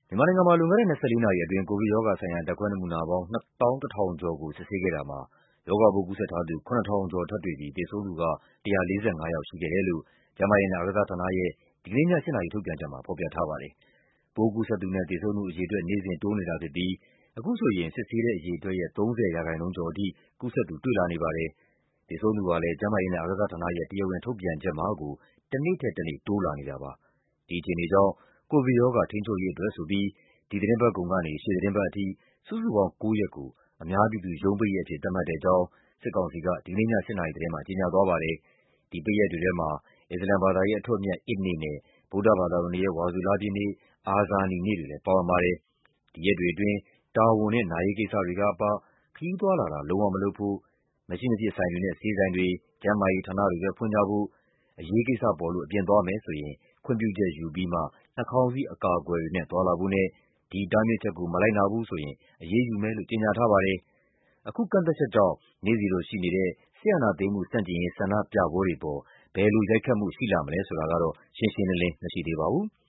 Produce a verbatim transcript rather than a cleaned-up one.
မြန်မာနိုင်ငံမှာလွန်ခဲ့တဲ့ ၂၄ နာရီအတွင်း ကိုဗစ်ရောဂါဆိုင်ရာ ဓာတ်ခွဲနမူနာပေါင်း ၂၁,၁၀၀၀ ကျော်ကို စစ်ဆေးခဲ့တာမှာ ရောဂါပိုးကူးစက်ထားသူ ၇,၀၀၀ ကျော်ထပ်တွေ့ပြီး သေဆုံးသူက ၁၄၅ ယောက်ရှိခဲ့တယ်လို့ ကျန်းမာရေးနဲ့ အားကစားဌာနရဲ့ ဒီကနေ့ည ၈ နာရီထုတ်ပြန်ချက်မှာ ဖော်ပြထားပါတယ်။ ပိုးကူးစက်သူနဲ့ သေဆုံးသူအရေအတွက် နေ့စဉ်တိုးနေတာဖြစ်ပြီး အခုဆိုရင် စစ်ဆေးတဲ့အရေအတွက်ရဲ့ ၃၀% ကျော်ထိ ကူးစက်သူ တွေ့လာနေပါတယ်။ သေဆုံးသူဟာလည်း ကျန်းမာရေးနဲ့ အားကစားဌာနရဲ့ တရားဝင်ထုတ်ပြန်ချက်မှာကို တနေ့ထက်တနေ့ တိုးလာနေတာပါ။ ဒီအခြေအနေကြောင့် ကိုဗစ်ရောဂါ ထိန်းချုပ်ရေးအတွက်ဆိုပြီး ဒီသီတင်းပတ်ကုန်ကနေ ရှေ့သီတင်းပတ်အထိ စုစုပေါင်း ကိုးရက်ကို အများပြည်သူရုံးပိတ်ရက်အဖြစ် သတ်မှတ်တဲ့အကြောင်း စစ်ကောင်စီက ဒီကနေ့ည ၈ နာရီသတင်းမှာ ကြေညာသွားပါတယ်။ ဒီပိတ်ရက်တွေထဲမှာ အစ္စလာမ်ဘာသာရဲ့အထွဋ်အမြတ် အစ်နေ့နဲ့ ဗုဒ္ဓဘာသာဝင်တွေရဲ့ ဝါဆိုလပြည့်နေ့ အာဇာနည်နေ့တွေလည်း ပါဝင်ပါတယ်။ ဒီရက်တွေအတွင်း တာဝန်နဲ့ နာရေးကိစ္စတွေကအပ ခရီးသွားလာတာ လုံးဝမလုပ်ဖို့၊ မရှိမဖြစ်ဆိုင်တွေနဲ့ ဆေးဆိုင်တွေ၊ ကျန်းမာရေးဌာနတွေပဲ ဖွင့်ကြဖို့၊ အရေးကိစ္စပေါ်လို့ အပြင်သွားမယ်ဆိုရင် ခွင့်ပြုချက်ယူပြီးမှ နှာခေါင်းစည်း အကာအကွယ်တွေနဲ့ သွားလာဖို့နဲ့ ဒီတားမြစ်ချက်ကို မလိုက်နာဘူးဆိုရင် အရေးယူမယ်လို့ ကြေညာထားပါတယ်။ အခုကန့်သတ်ချက်ကြောင့် နေ့စဉ်လိုရှိနေတဲ့ စစ်အာဏာသိမ်းမှု ဆန့်ကျင်ရေး ဆန္ဒပြပွဲတွေအပေါ် ဘယ်လိုရိုက်ခတ်မှု ရှိလာမလဲဆိုတာကတော့ ရှင်းရှင်းလင်းလင်း မရှိသေးပါဘူး။